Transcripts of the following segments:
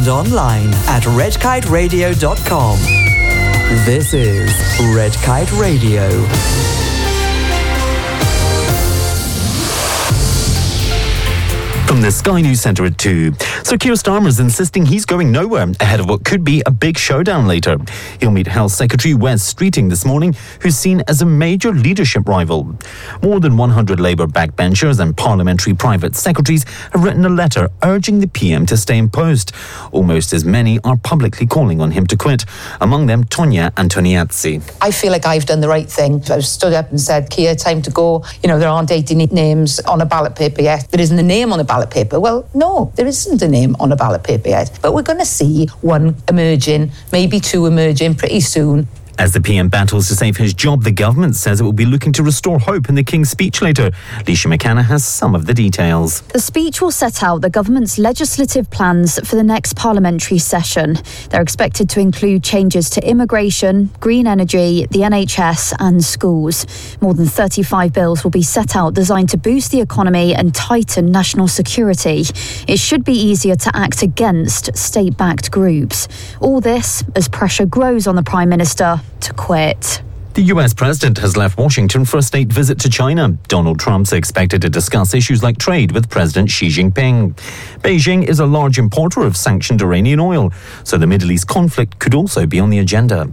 and online at redkiteradio.com. This is Red Kite Radio. From the Sky News Centre at 2. Sir Keir Starmer's insisting he's going nowhere ahead of what could be a big showdown later. He'll meet Health Secretary Wes Streeting this morning, who's seen as a major leadership rival. More than 100 Labour backbenchers and parliamentary private secretaries have written a letter urging the PM to stay in post. Almost as many are publicly calling on him to quit, among them Tonia Antoniazzi. I feel like I've done the right thing. I've stood up and said, Keir, time to go. You know, there aren't 80 names on a ballot paper yet. There isn't a name on a ballot paper. Well, no, there isn't a name on a ballot paper yet. But we're going to see one emerging, maybe two emerging pretty soon. As the PM battles to save his job, the government says it will be looking to restore hope in the King's speech later. Leisha McKenna has some of the details. The speech will set out the government's legislative plans for the next parliamentary session. They're expected to include changes to immigration, green energy, the NHS and schools. More than 35 bills will be set out designed to boost the economy and tighten national security. It should be easier to act against state-backed groups. All this as pressure grows on the Prime Minister to quit. The US president has left Washington for a state visit to China. Donald Trump's expected to discuss issues like trade with President Xi Jinping. Beijing is a large importer of sanctioned Iranian oil, so the Middle East conflict could also be on the agenda.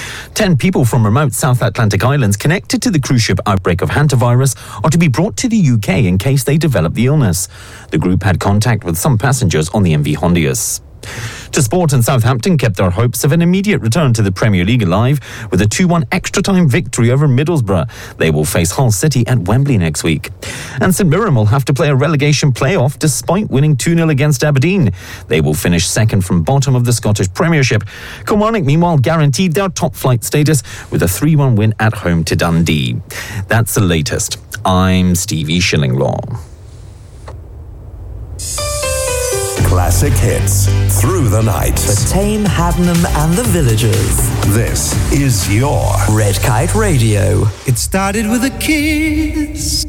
10 people from remote South Atlantic islands connected to the cruise ship outbreak of hantavirus are to be brought to the UK in case they develop the illness. The group had contact with some passengers on the MV Hondius. To sport, and Southampton kept their hopes of an immediate return to the Premier League alive with a 2-1 extra-time victory over Middlesbrough. They will face Hull City at Wembley next week. And St Mirren will have to play a relegation playoff despite winning 2-0 against Aberdeen. They will finish second from bottom of the Scottish Premiership. Kilmarnock, meanwhile, guaranteed their top-flight status with a 3-1 win at home to Dundee. That's the latest. I'm Stevie Shillinglaw. Classic hits through the night. For Tame, Haddenham and the Villagers. This is your Red Kite Radio. It started with a kiss.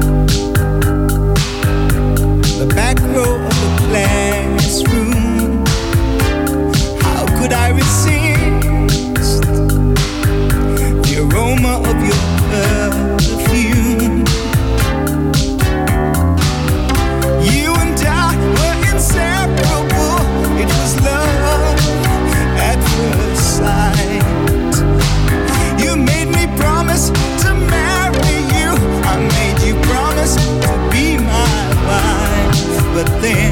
The back row of the classroom. How could I resist the aroma of your perfume? You and I were inseparable. It was love at first sight. You made me promise to marry you. I made you promise to be my wife. But then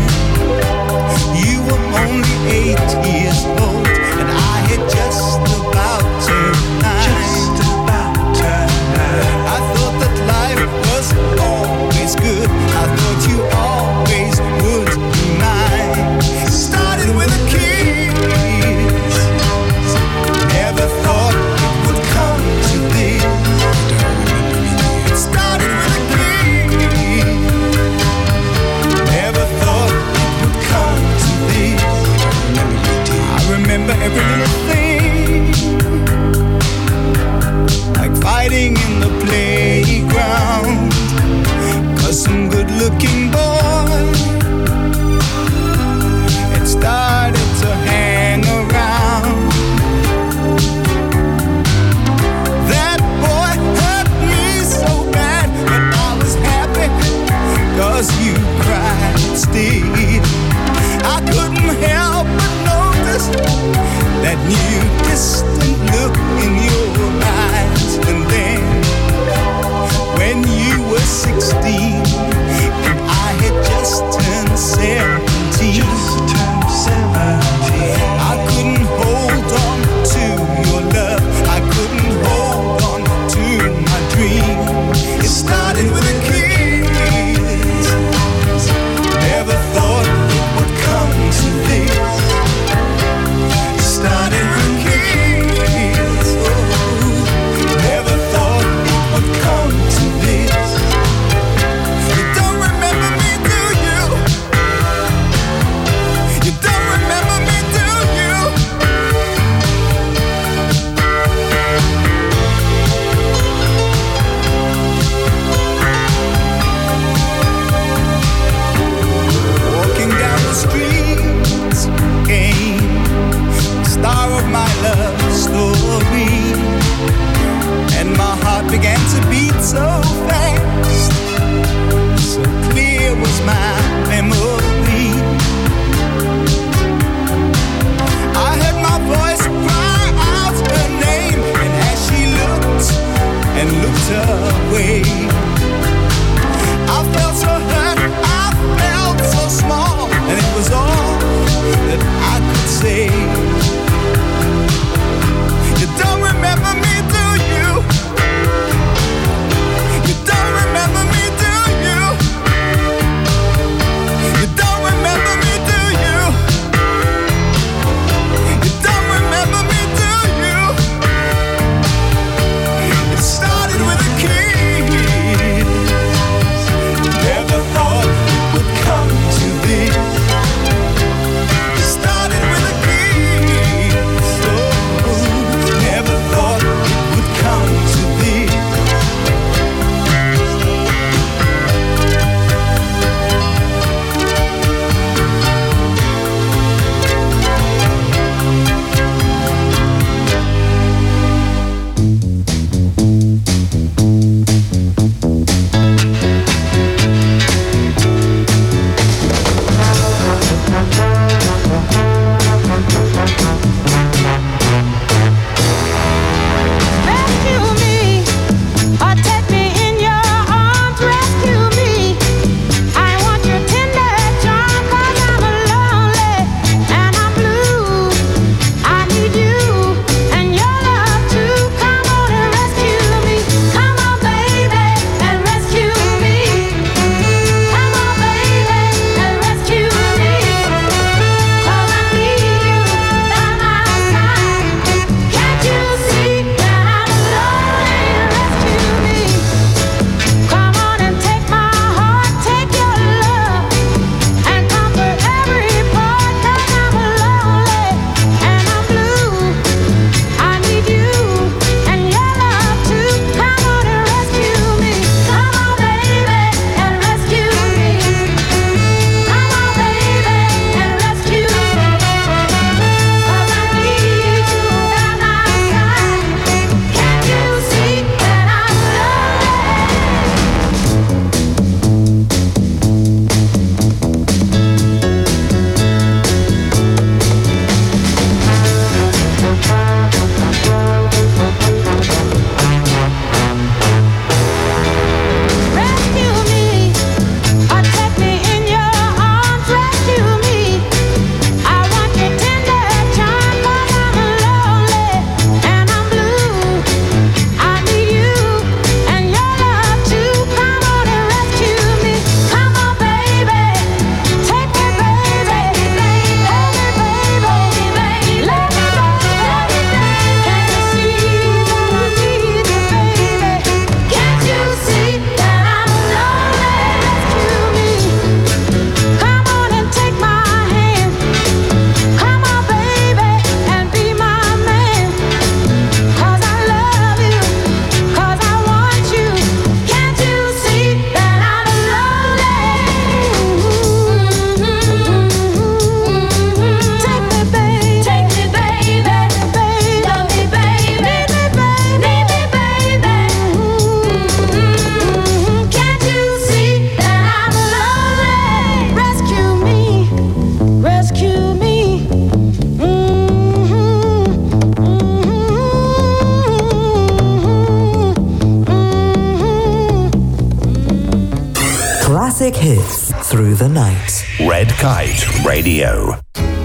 hits through the night. Red Kite Radio.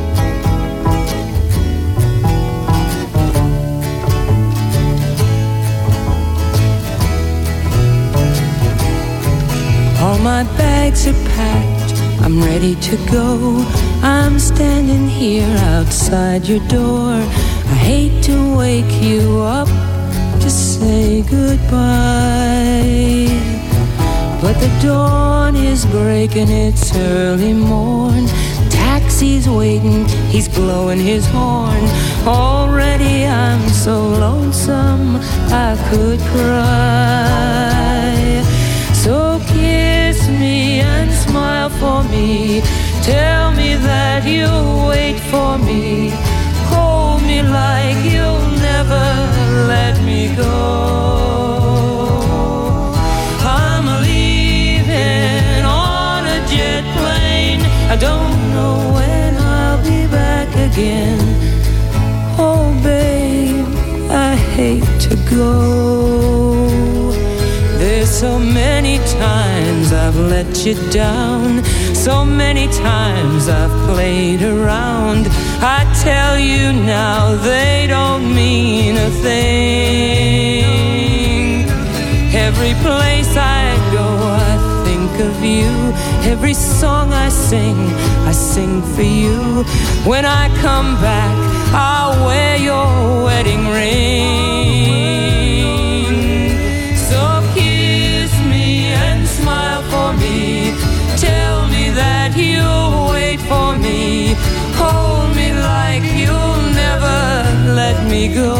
All my bags are packed, I'm ready to go. I'm standing here outside your door. I hate to wake you up to say goodbye, but the dawn is breaking, it's early morn. Taxi's waiting, he's blowing his horn. Already I'm so lonesome I could cry. So kiss me and smile for me. Tell me that you'll wait for me. Hold me like you'll never let me go. I'm leaving on a jet plane. I don't know when I'll be back again. Oh babe, I hate to go. There's so many times I've let you down. So many times I've played around. I tell you now they don't mean a thing. Every place I go I think of you. Every song I sing for you. When I come back I'll wear your wedding ring. So kiss me and smile for me. Tell me that you'll wait for me. Hold me like you'll never let me go.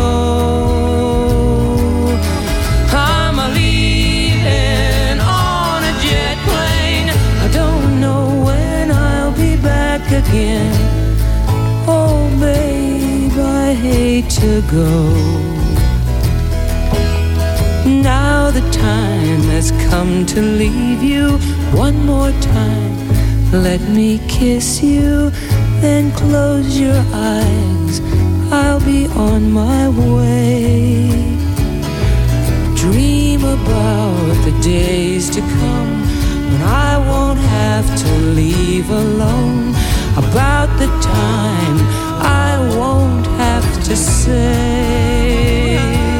I'm leaving on a jet plane. I don't know when I'll be back again. Oh babe, I hate to go. Now the time has come to leave you. One more time, let me kiss you. Then close your eyes, I'll be on my way. Dream about the days to come when I won't have to leave alone. About the time I won't have to say.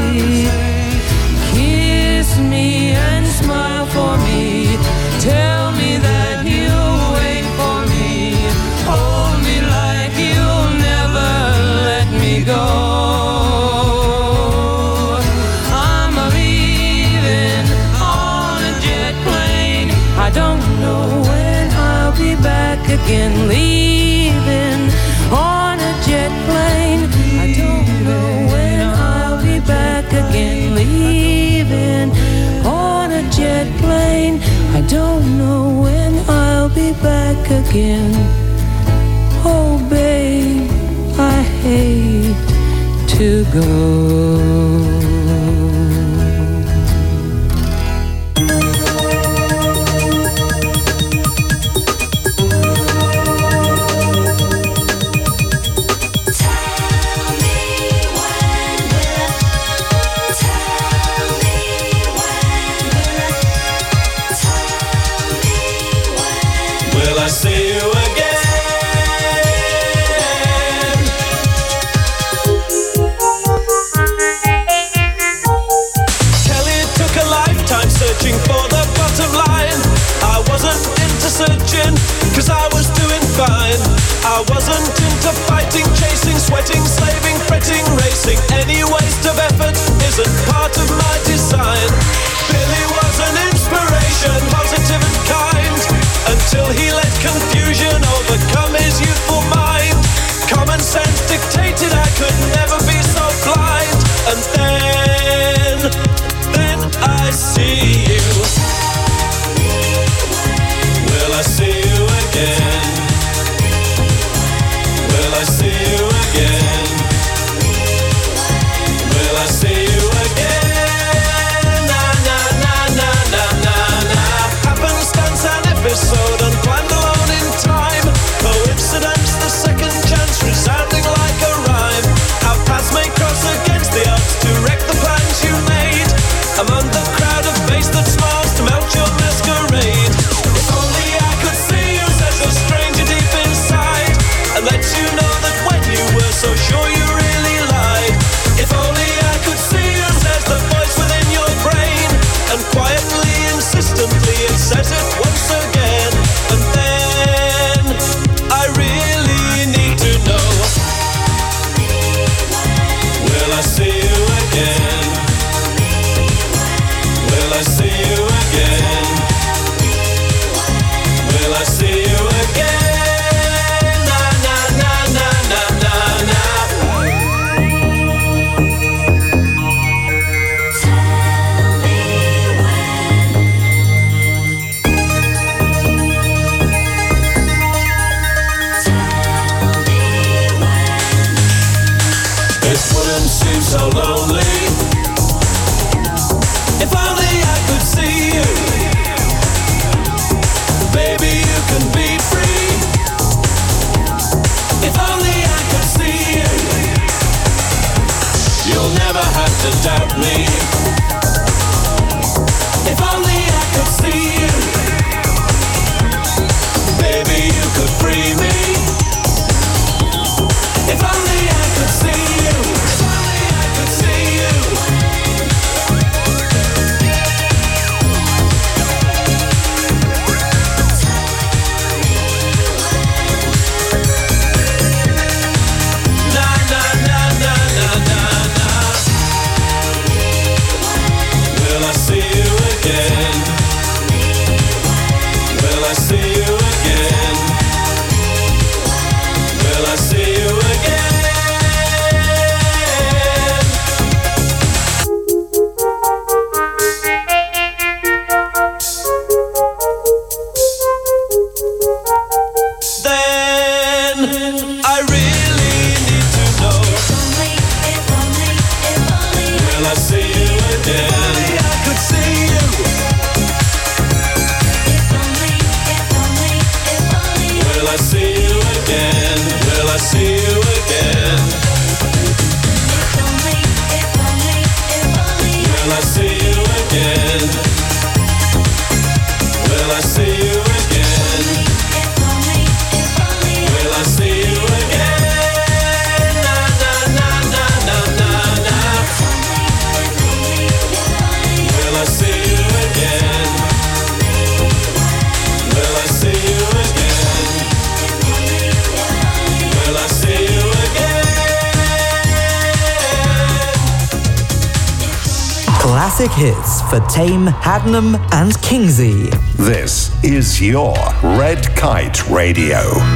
Kiss me and smile for me. Tell me that you'll wait for me. Hold me like you'll never let me go. I'm leaving on a jet plane. I don't know when I'll be back again. Leaving on a jet plane. I don't know when I'll be back again. Leaving on a jet plane. I don't know when I'll be back again. Oh babe, I hate to go. Cause I was doing fine. I wasn't into fighting, chasing, sweating, slaving, fretting, racing. Any waste of effort isn't part of my design. Billy was an inspiration, positive and kind, until he let confusion overcome his youthful mind. Common sense dictated I could never be so blind. And then I see you. Will I see you again? Will I see you again? Will I see you again? Na na na na na na na. Happenstance, an episode, unplanned, alone in time. Coincidence. shouldn't seem so lonely. If only I could see you, baby, you can be free. If only I could see you, you'll never have to doubt me. If only I could see you, baby, you could free me. If only I could see you, if only I could see you. Na na na na na na na. Will I see you again? Will I see you again? Will I see you again? Then I really need to know. Will I see you again? If only I could see you. Will I see you again? Will I see you again? Will I see you again? Will I see you again? Will I see you again? Na na na na na na na. Will I see you again? Will I see you again? Will I see you again? Classic hits for Tame, Hadnam and Kingsley. This is your Red Kite Radio.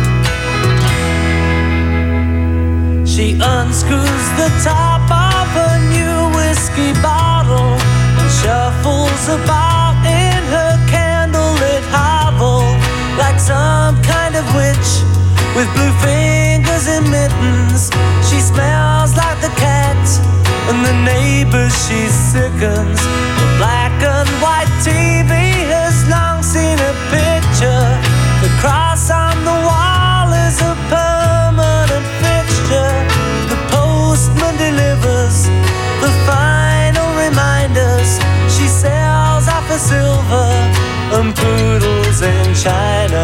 She unscrews the top of a new whiskey bottle and shuffles about in her candlelit hovel like some kind of witch with blue fingers and mittens. She smells like the cat and the neighbors she sickens. The black and white TV has long seen a picture. The cross on the wall is a permanent fixture. The postman delivers the final reminders. She sells off for silver and poodles in China.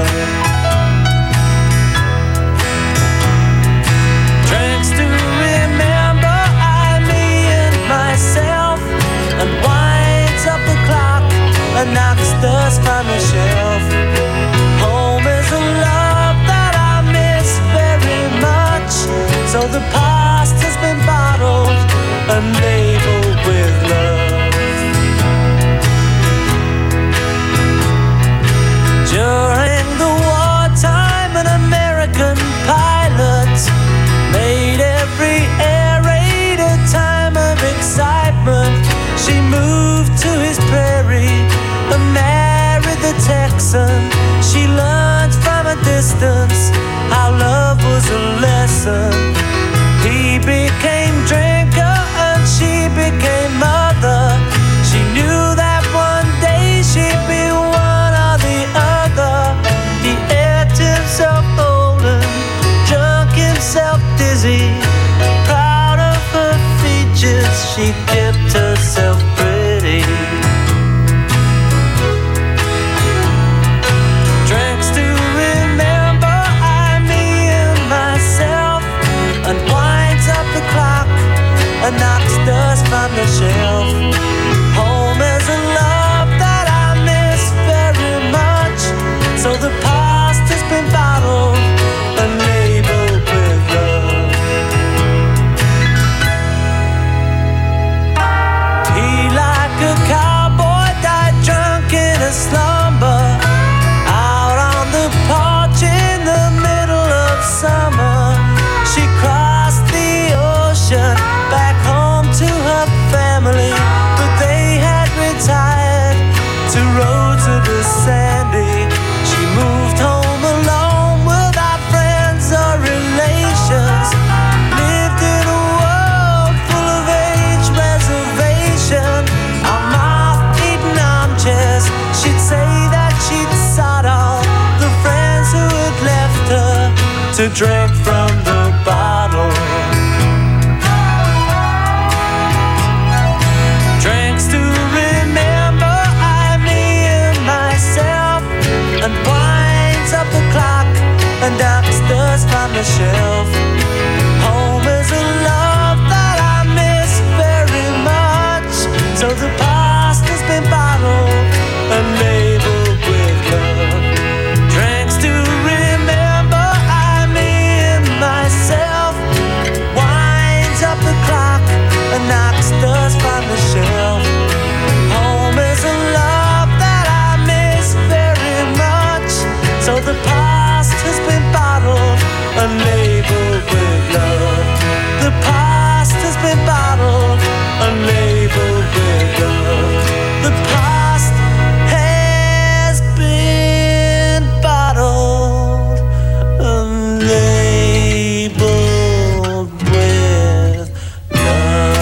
Drinks to remember I, me and myself, and winds up the clock and knocks dust from the shelf. Home is a love that I miss very much, so the past has been bottled and labeled with love. During the wartime, an American pilot made every air raid a time of excitement. She moved to his prairie and married the Texan. She learned from a distance how love was a lesson. He became drinker and she became mother. She knew that one day she'd be one or the other. He ate himself old and drunk himself dizzy. Proud of her features, she kept herself pretty. Drinks to remember I, me and myself, and winds up the clock and knocks dust from the shelf. Home is a love that I miss very much, so the past has been bottled and labeled with love. He, like a cowboy, died drunk in a slumber, out on the porch in the middle of summer. She crossed the ocean back home to her family, but to drink from the bottle. Drinks to remember I, me and myself, and winds up the clock and knocks dust from the shelf. Home is a love that I miss very much, so the past has been bottled and labeled with love. Drinks to remember I, me and myself, winds up the clock and knocks dust from the shelf. Home is a love that I miss very much, so the past has been bottled and labeled with love. The past has been bottled and labeled with love. The past has been bottled and labeled with love.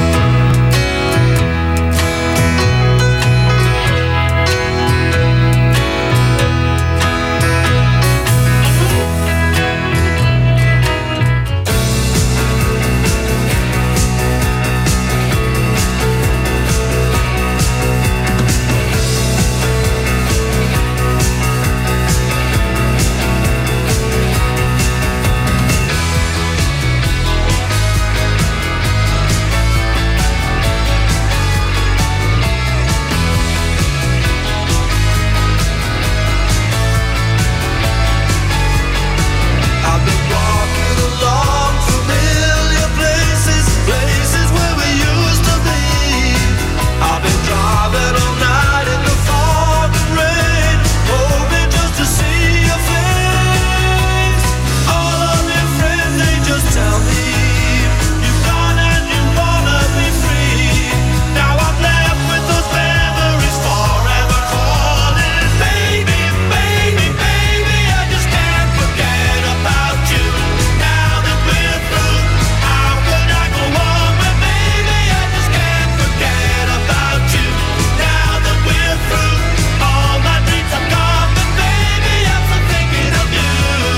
I've been walking along familiar places, places where we used to be. I've been driving all night in the fog and rain, hoping just to see your face. All of your friends, they just tell me you've gone and you wanna be free. Now I'm left with those memories forever calling. Baby, baby, baby, I just can't forget about you. Now that we're through, how could I go on? But baby, I just can't forget about you. Now that we're through, all my dreams are gone. But baby, I'm still thinking of you.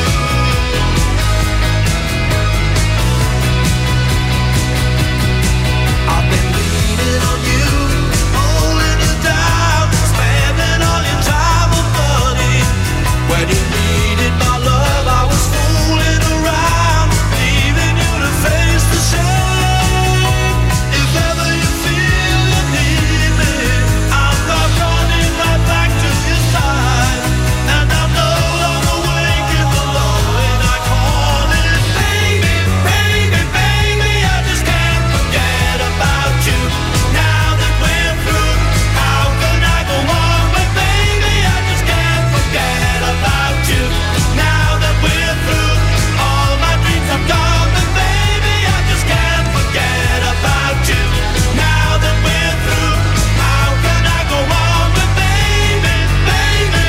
I've been leaning on you, holding you down, spending all your time on money. When you needed my love, I was fooling around, leaving you to face the shame. If ever you feel you need me, I'll come running right back to your side. And I'm no longer waking alone when I call it. Baby, baby, baby, I just can't forget about you. Now that we're through, how can I go on? But baby, I just can't forget about you. Now that we're through, all my dreams are gone. But baby, I just can't forget about you. Now that we're through, how can I go on? But baby, baby,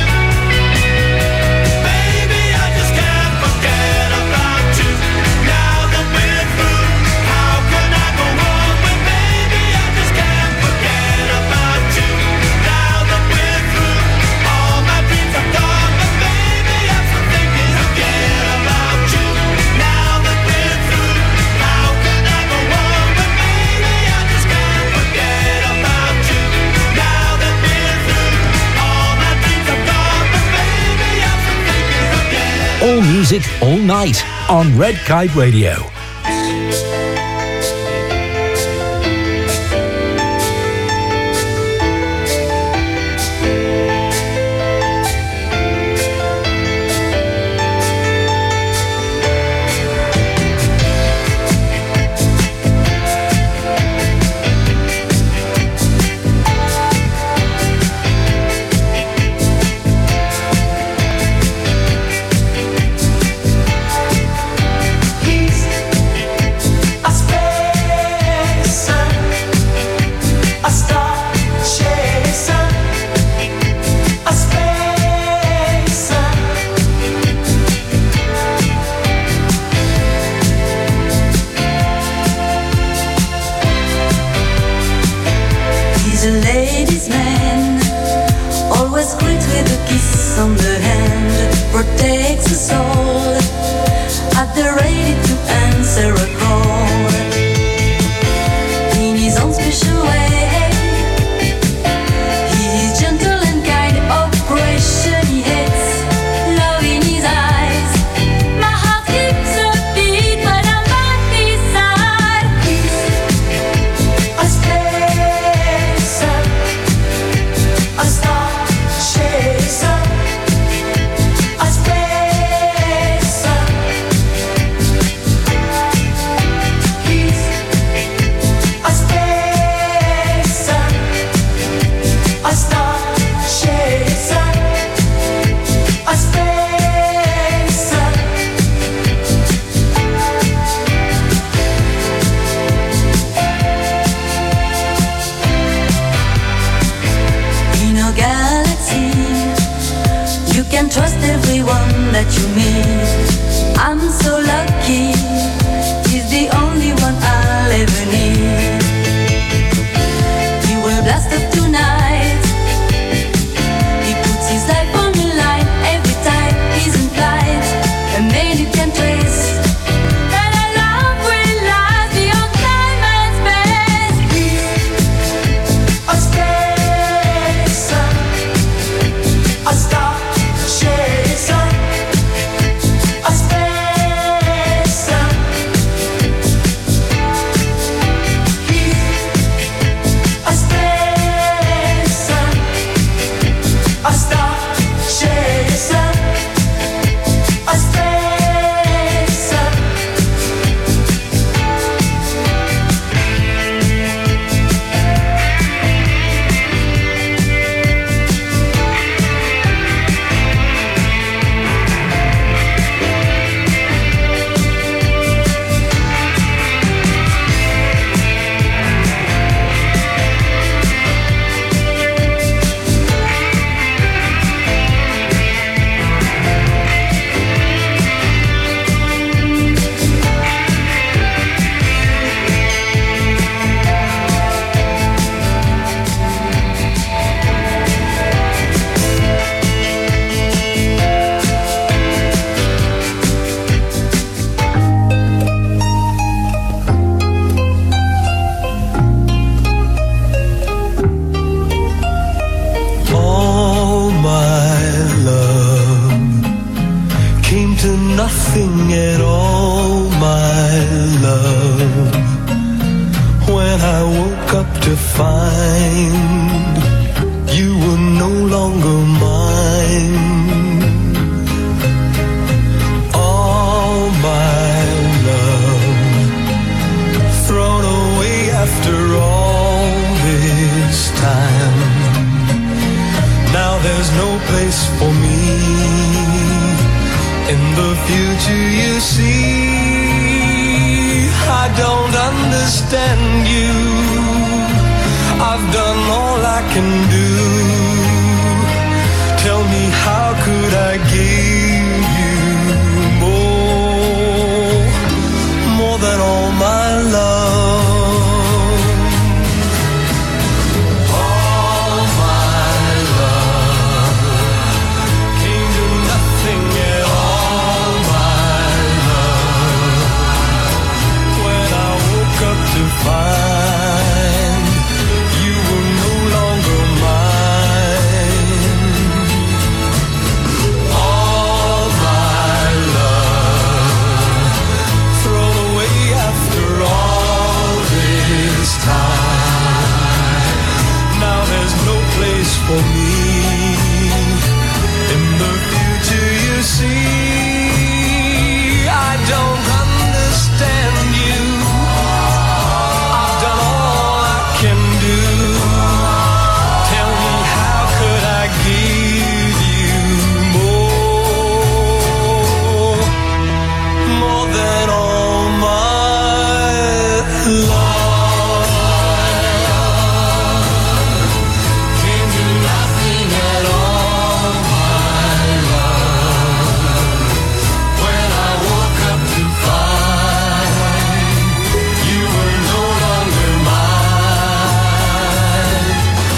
baby, I just can't forget about you. Now that we're through, how can I go on? But baby, I just can't forget about you. Now that we're through, all my dreams are gone. But baby, I'm still thinking again about you. Now that we're through, how can I go on? But baby, I just can't forget about you. Now that we're through, all my dreams are gone. But baby, I'm still thinking again. All music, all night on Red Kite Radio. on the hand protects us all. love, when I woke up to find you were no longer mine. All my love thrown away after all this time. Now there's no place for me in the future, you see. I don't understand you. I've done all I can do. Tell me, how could I give you more than all my love? All my love came to nothing at all. My love, when I woke up to find you were no longer mine. All my love thrown away after all this time. Now there's no place for me in the future, you see. I don't understand you. I've done all I can do. Tell me, how could I give you more than all my love? Came to nothing at all, my love. When I woke up to find you were no longer mine.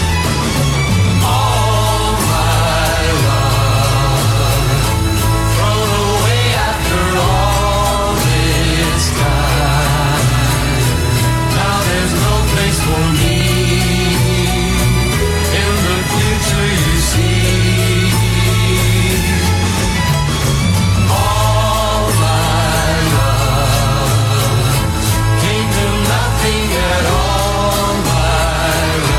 All my love thrown away after all this time. Now there's no place for me in the future, you see. All my love came to nothing at all, my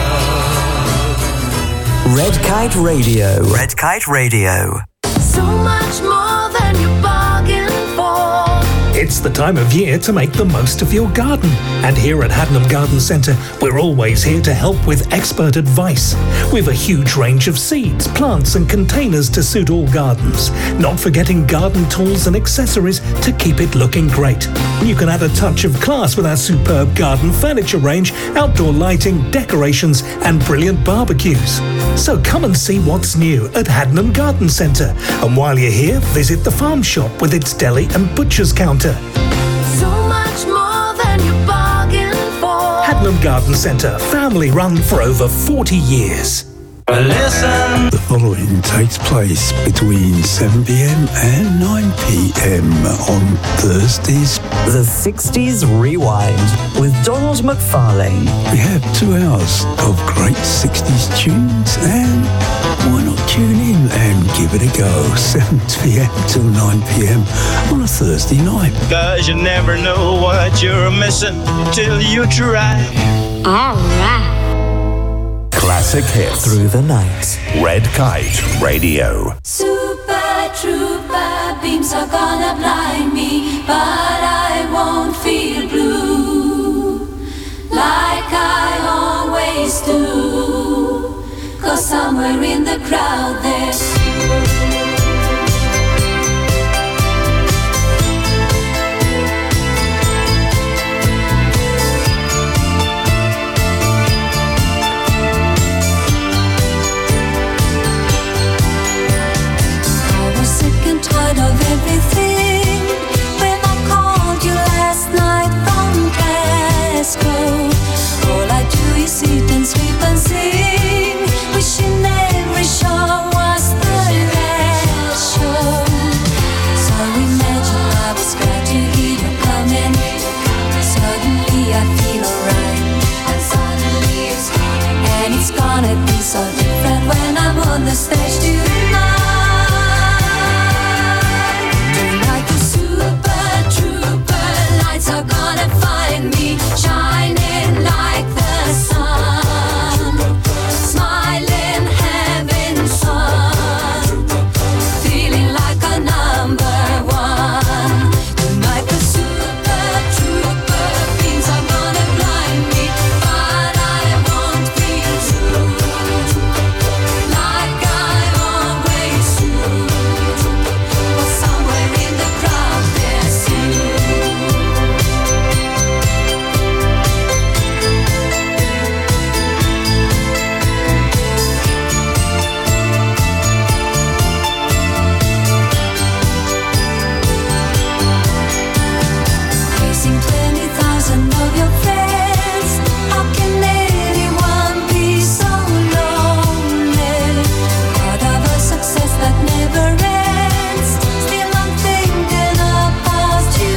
love. Red Kite Radio. Red Kite Radio. So much more than you bargained for. It's the time of year to make the most of your garden. And here at Haddenham Garden Centre, we're always here to help with expert advice. We've a huge range of seeds, plants and containers to suit all gardens. Not forgetting garden tools and accessories to keep it looking great. You can add a touch of class with our superb garden furniture range, outdoor lighting, decorations and brilliant barbecues. So come and see what's new at Haddenham Garden Centre. And while you're here, visit the farm shop with its deli and butcher's counter. So much more than you bargained for. Haddenham Garden Centre, family run for over 40 years. Listen. The following takes place between 7 p.m. and 9 p.m. on Thursdays. The 60s Rewind with Donald McFarlane. We have 2 hours of great 60s tunes, and why not tune in and give it a go? 7 p.m. till 9 p.m. on a Thursday night. 'Cause you never know what you're missing till you try. All right. Classic hits. Through the night. Red Kite Radio. Super Trooper beams are gonna blind me, but I won't feel blue like I always do. 'Cause somewhere in the crowd there's tired of everything. When I called you last night from Glasgow, all I do is sit and sleep and sing, wishing every show was the last show. So imagine I was glad to hear you coming. Suddenly I feel alright, and suddenly it's coming. And it's gonna be so different when I'm on the stage tonight. Super Trooper lights are gonna find me shining like the sun, smiling, having fun, feeling like a number one. Tonight the super trooper beams are gonna blind me, but I won't feel true, like I always do. But somewhere in the crowd there's you. Facing 20,000 of your friends, how can anyone be so lonely? Part of a success that never ends. Still I'm thinking about you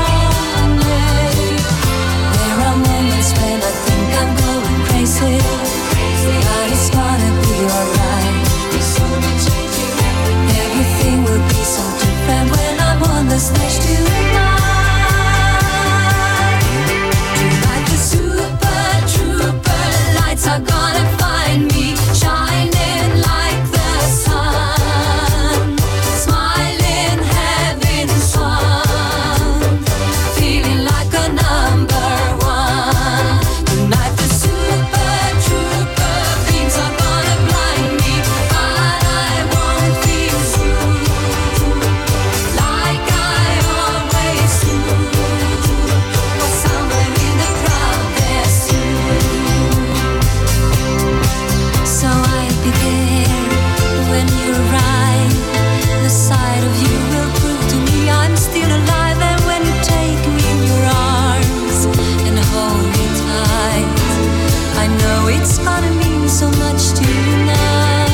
only. There are moments when I think I'm going crazy, but it's gonna be alright. Everything will be so different when I'm on the stage tonight. Tonight the super trooper lights are gonna find me shining like the sun, smiling, having fun, feeling like a number one. Tonight the super trooper beams are gonna blind me, but I won't feel true, like I always do. But somewhere in the crowd there's you. So I begin when you arrive. The sight of you will prove to me I'm still alive. And when you take me in your arms and hold me tight, I know it's gonna mean so much tonight.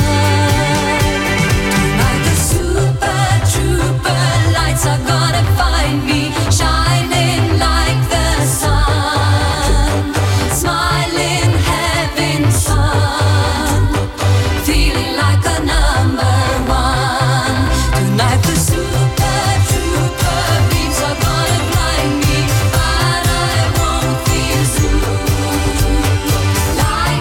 Tonight the super trooper lights are gonna find me shining like the sun, smiling, having fun, feeling like a number one. Tonight the super trooper beams are gonna blind me, but I won't feel true, like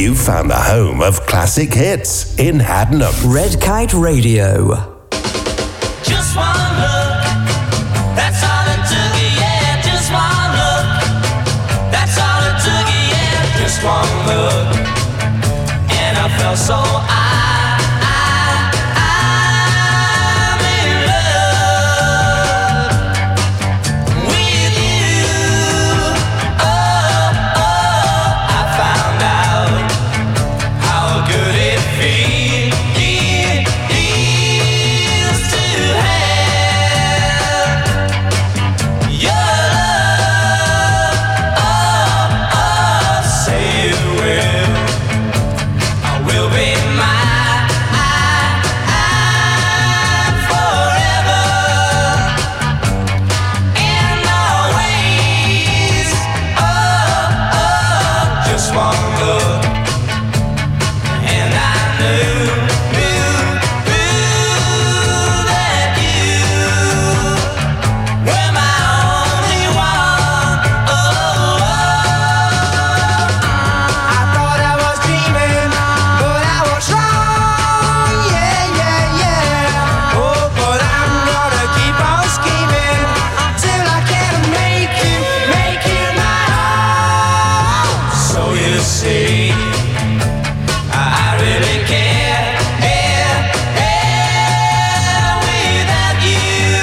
You found the home of classic hits in Haddenham. Red Kite Radio. Just one look, that's all it took, yeah. Just one look, that's all it took, yeah. Just one look, and I felt so I'm in love with you. Oh, I found out how good it feels to have your love. Say you will, I will be mine forever and always. Just one look, and I knew that you were my only one. I thought I was dreaming, but I was wrong. Yeah, yeah, yeah. Oh, but I'm gonna keep on scheming till I can make you my own. So you see, I really can't without you.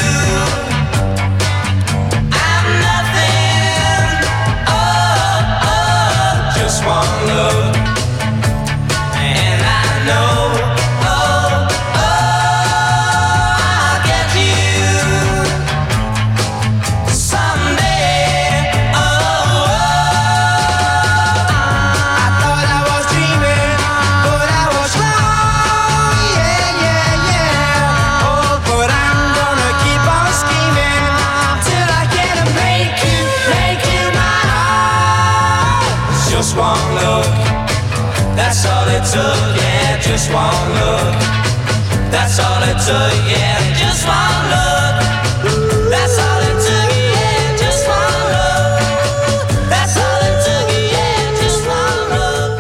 I'm nothing. Just one look, and I know. I'll get you someday. I thought I was dreaming, but I was wrong. Yeah, yeah, yeah. Oh, but I'm gonna keep on scheming till I can make you my own. Just one look, that's all it took. Yeah, just one look, that's all it took. Yeah, just one look, that's all it took. Yeah, just one look, that's all it took. Yeah, just one look.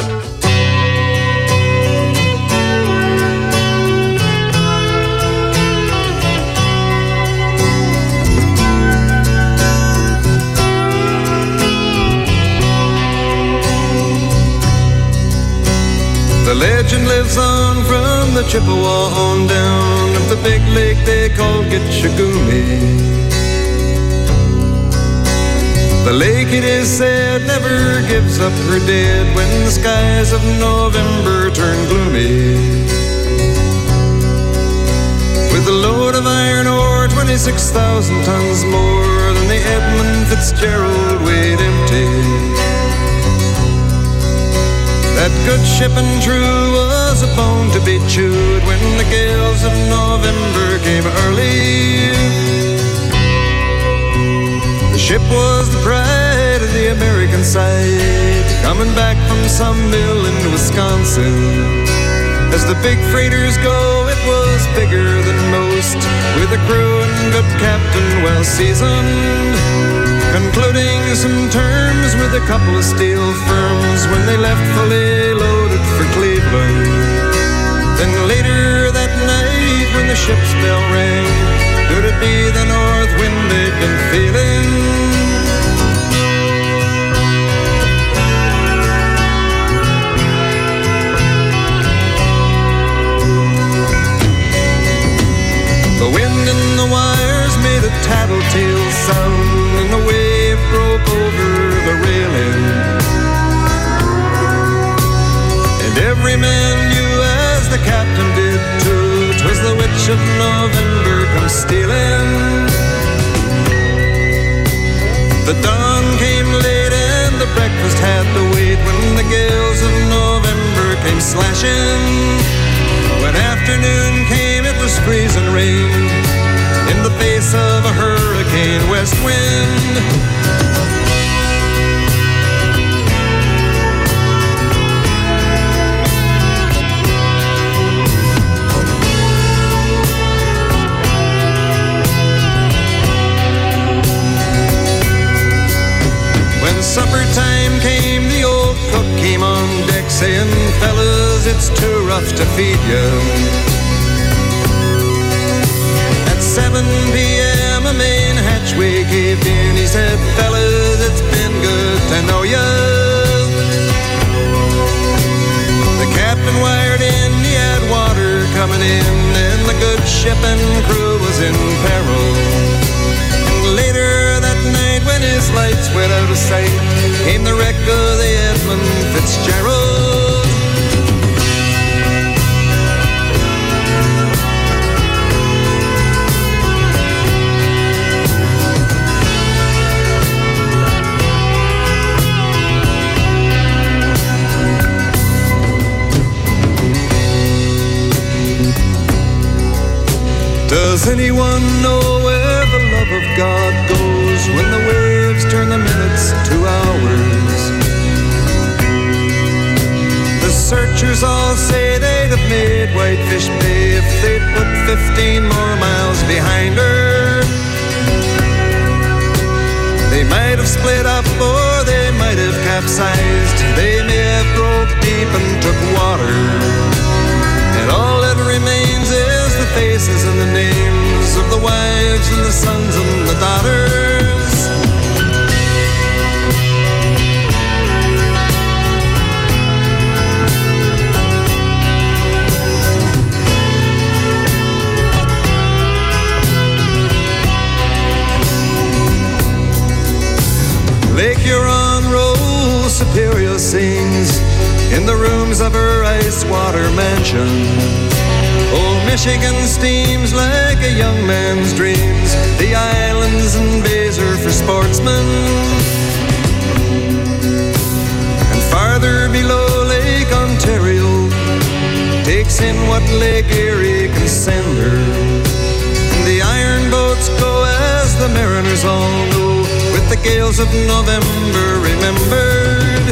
The legend lives on from the Chippewa on down of the big lake they call Gitchagumi. The lake, it is said, never gives up her dead when the skies of November turn gloomy. With a load of iron ore, 26,000 tons more than the Edmund Fitzgerald weighed empty. That good ship and true was a bone to be chewed when the gales of November came early. The ship was the pride of the American side, coming back from some mill in Wisconsin. As the big freighters go, it was bigger than most, with a crew and good captain well seasoned, concluding some terms with a couple of steel firms when they left fully loaded for Cleveland. Then later that night when the ship's bell rang, could it be the north wind they'd been feeling? The wind in the wires made a tattletale sound, and the wave broke over the railing. And every man knew, as the captain did too, 'twas the witch of November come stealing. The dawn came late and the breakfast had to wait when the gales of November came slashing. When afternoon came, it was freezing rain in the face of a hurricane west wind. When supper time came, the old cook came on deck saying, fellas, it's too rough to feed you. At 7 p.m. a main hatchway caved in. He said, fellas, it's been good to know you. The captain wired in, he had water coming in, and the good ship and crew was in peril. And later that night, when his lights went out of sight, came the wreck of the Edmund Fitzgerald. Does anyone know where the love of God goes when the waves turn the minutes to hours? The searchers all say they'd have made Whitefish Bay if they'd put 15 more miles behind her. They might have split up or they might have capsized. They may have broke deep and took water. And all that remains is the faces and the names of the wives and the sons and the daughters. Lake Huron rolls, Superior sings in the rooms of her ice-water mansion. Old Michigan steams like a young man's dreams. The islands and bays are for sportsmen. And farther below, Lake Ontario takes in what Lake Erie can send her. And the iron boats go as the mariners all know, with the gales of November remembered.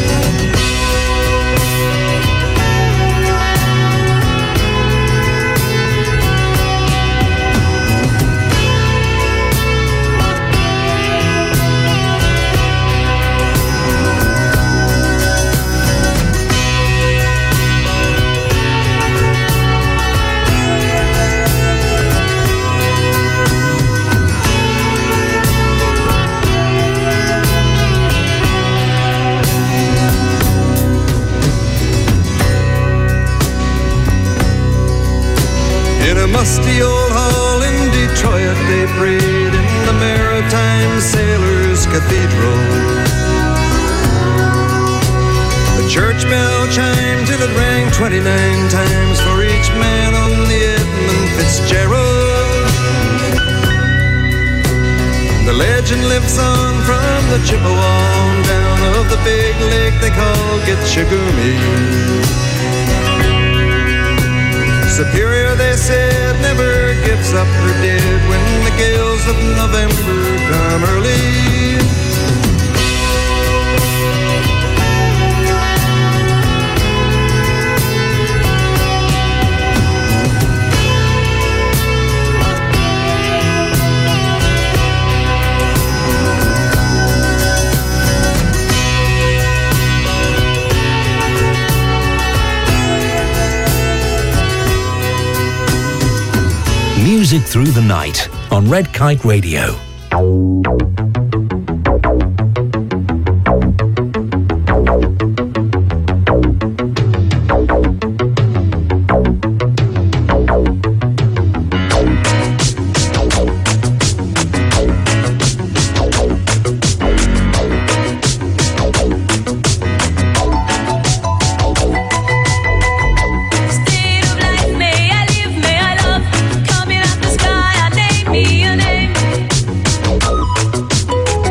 In a musty old hall in Detroit, they prayed in the Maritime Sailors Cathedral. The church bell chimed till it rang 29 times for each man on the Edmund Fitzgerald. The legend lives on from the Chippewa on down of the big lake they call Gitchagumi. Superior, they said, never gives up her dead when the gales of November come early. Music through the night on Red Kite Radio. Coming out the sky, I name me a name.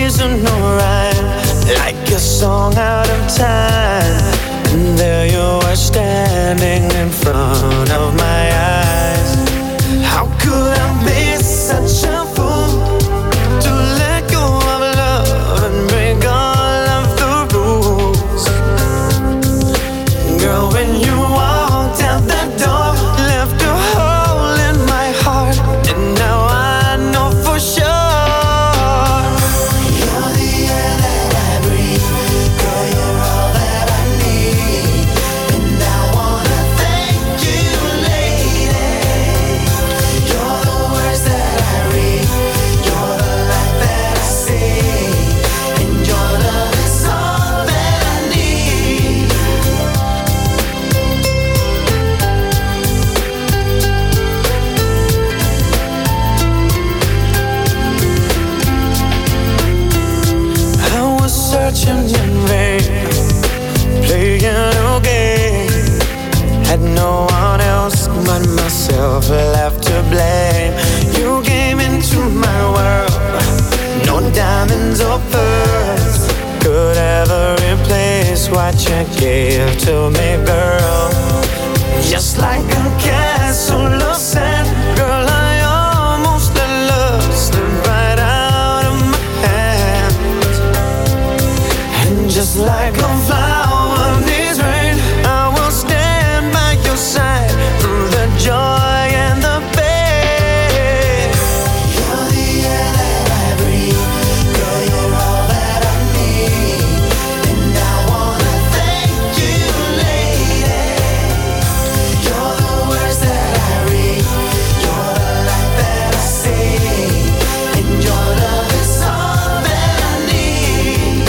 reason, no rhyme, like a song out of time. And there you are standing in front of my eyes. How could I be such a fool to let go of love and break all of the rules? Girl, when you walked out that door, left a hole in my heart, and now I know for sure you're the air that I breathe. Girl, you're all that I need, and I wanna thank you, lady. You're the words that I read, you're the light that I see, and your love is all that I need. I was searching in vain, playing a game. Had no one else but myself left to blame. You came into my world, no diamonds or pearls could ever replace what you gave to me, girl. Just like a castle of sand, girl, I almost let love slip right out of my hands. And just like a flower needs rain, I will stand by your side through the joy and the pain. You're the air that I breathe, girl, you're all that I need, and I wanna thank you, lady. You're the words that I read, you're the light that I see, and your love is all that I need.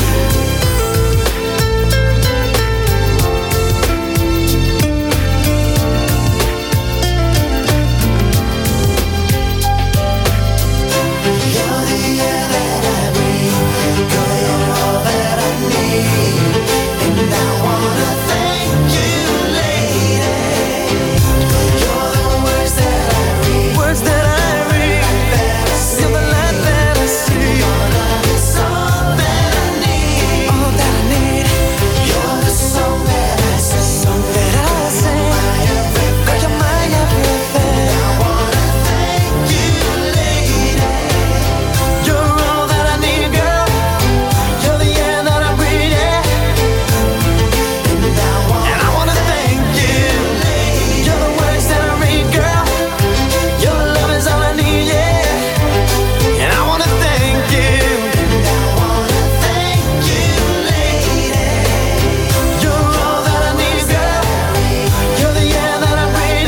You're the air that I breathe, girl, you're all that I need, and I wanna thank you, lady. You're the words that I read, you're the light that I see, your love is all that I need, all that I need. You're the song that I sing, my everything, girl, you're my everything. I wanna thank you, lady. You're all that I need, girl. You're the air that I breathe, yeah. And I wanna thank you, lady. You're the words that I read, girl. Your love is all I need, yeah. And I wanna thank you. Thank you, lady. You're all that I need, girl. You're the air that I breathe,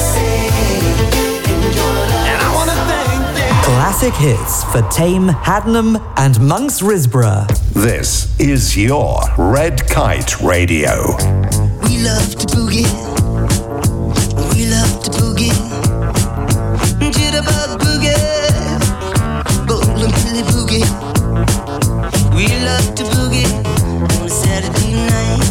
yeah. And I wanna thank you. Classic hits for Tame, Hadnam, and Monks Risborough. This is your Red Kite Radio. We love to boogie. We love to boogie. Jitterbug boogie. Golden Billy boogie. We love to boogie on a Saturday night.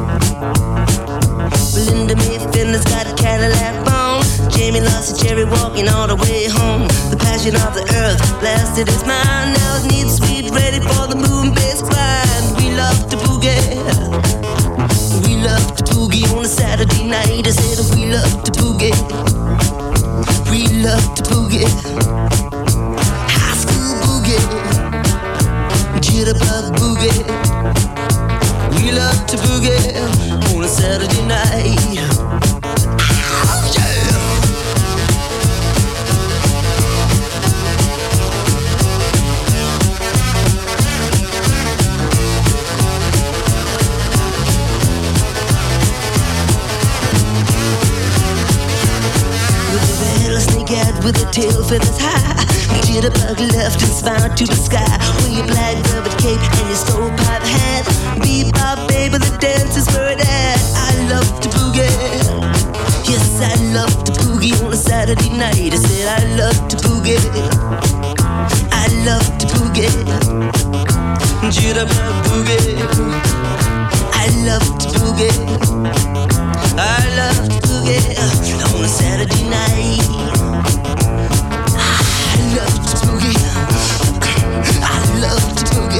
Belinda Mayfinder's got a Cadillac bone. Jamie lost a cherry walking all the way home. The passion of the earth blasted his mind. Now his neat sweet ready for the moon base grind. We love to boogie. We love to boogie on a Saturday night. I said we love to boogie. We love to boogie. High school boogie. Jitterbug boogie. We love to boogie on a Saturday night. Oh, yeah. With a tail feathers high, Jitterbug left and smiled to the sky. With your black velvet cape and your stovepipe hat, bebop baby, the dance is where it at. I love to boogie. Yes, I love to boogie on a Saturday night. I said I love to boogie. I love to boogie. Jitterbug boogie. I love to boogie. I love to boogie on a Saturday night. I love to boogie. I love to boogie.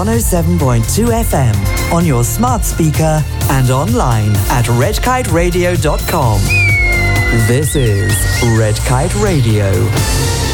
107.2 FM on your smart speaker and online at redkiteradio.com. This is Red Kite Radio.